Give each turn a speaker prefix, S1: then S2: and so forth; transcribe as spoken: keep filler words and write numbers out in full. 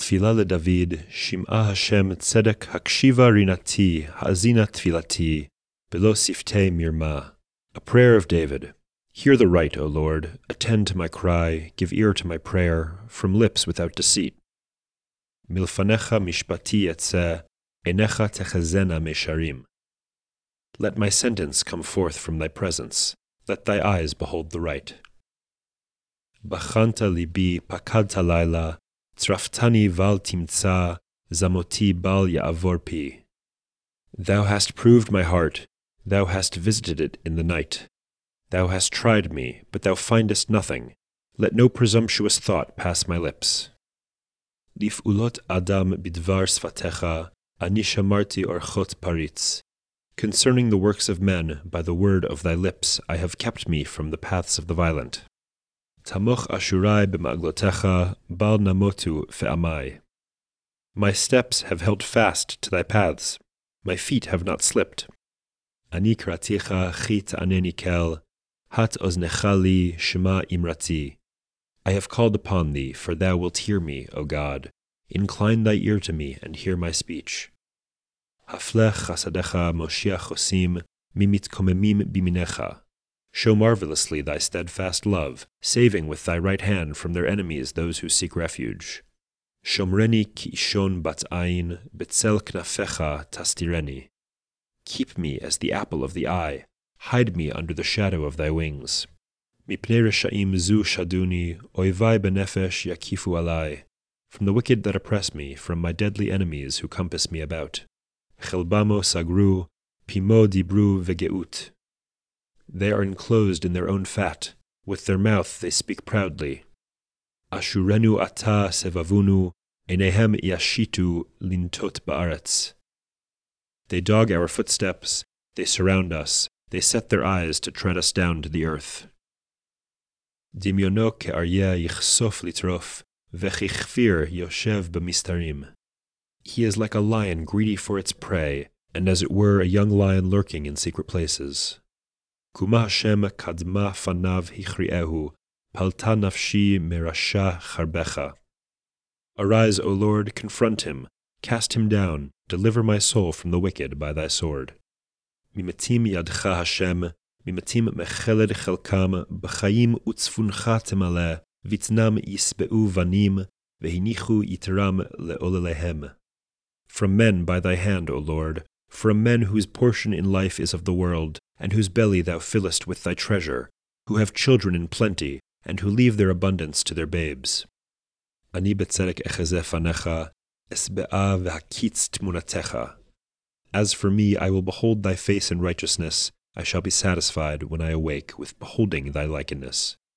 S1: Tefillah LeDavid, Shim'a Hashem Tzedek Hakshiva Rinati, Ha'azina Tfilati, Belo Siftei Mirma. A prayer of David. Hear the right, O Lord, attend to my cry, give ear to my prayer, from lips without deceit. Milfanecha mishpati etzeh, einecha techazena mesharim. Let my sentence come forth from thy presence, let thy eyes behold the right. Bachanta libi pakadta laila, tzraftani val timtza, zamoti bal ya'avorpi. Thou hast proved my heart, thou hast visited it in the night. Thou hast tried me, but thou findest nothing. Let no presumptuous thought pass my lips. Lif'ulot Adam bidvar sfatecha, ani shamarti orchot paritz. Concerning the works of men, by the word of thy lips, I have kept me from the paths of the violent. Tamoch ashurai b'ma'aglotecha, bal namotu fe'amai. My steps have held fast to thy paths, my feet have not slipped. Ani kraticha chit aneni kel, hat oznecha li shema imrati. I have called upon thee, for thou wilt hear me, O God. Incline thy ear to me, and hear my speech. Haflech chasadecha moshiach chosim, mimit komemim biminecha. Show marvelously thy steadfast love, saving with thy right hand from their enemies those who seek refuge. Shomreni ki ishon bat ayin, betzel knafecha tastireni. Keep me as the apple of the eye, hide me under the shadow of thy wings. Mipnei reshaim zu shaduni, oivai benefesh yakifu alai. From the wicked that oppress me, from my deadly enemies who compass me about. Chelbamo sagru, pimo dibru vegeut. They are enclosed in their own fat, with their mouth they speak proudly. Ashurenu ata sevavunu, enehem yashitu lintot ba'aretz. They dog our footsteps, they surround us, they set their eyes to tread us down to the earth. Dimyono ke'aryeh yichsof litrof, vechichfir yoshev b'mistarim. He is like a lion greedy for its prey, and as it were a young lion lurking in secret places. Kuma Hashem kadma fanav hichriehu, palta nafshi merasha charbecha. Arise, O Lord, confront him, cast him down, deliver my soul from the wicked by thy sword. Mimetim yadcha Hashem, mimetim mecheled chelkam, b'chayim utzfuncha temale, vitnam yisbeu vanim, vehinichu yitram leolelehem. From men by thy hand, O Lord, from men whose portion in life is of the world, and whose belly thou fillest with thy treasure, who have children in plenty, and who leave their abundance to their babes. Ani betzedek echezeh fanecha, esbe'a v'hakitz tmunatecha. As for me, I will behold thy face in righteousness, I shall be satisfied when I awake with beholding thy likeness.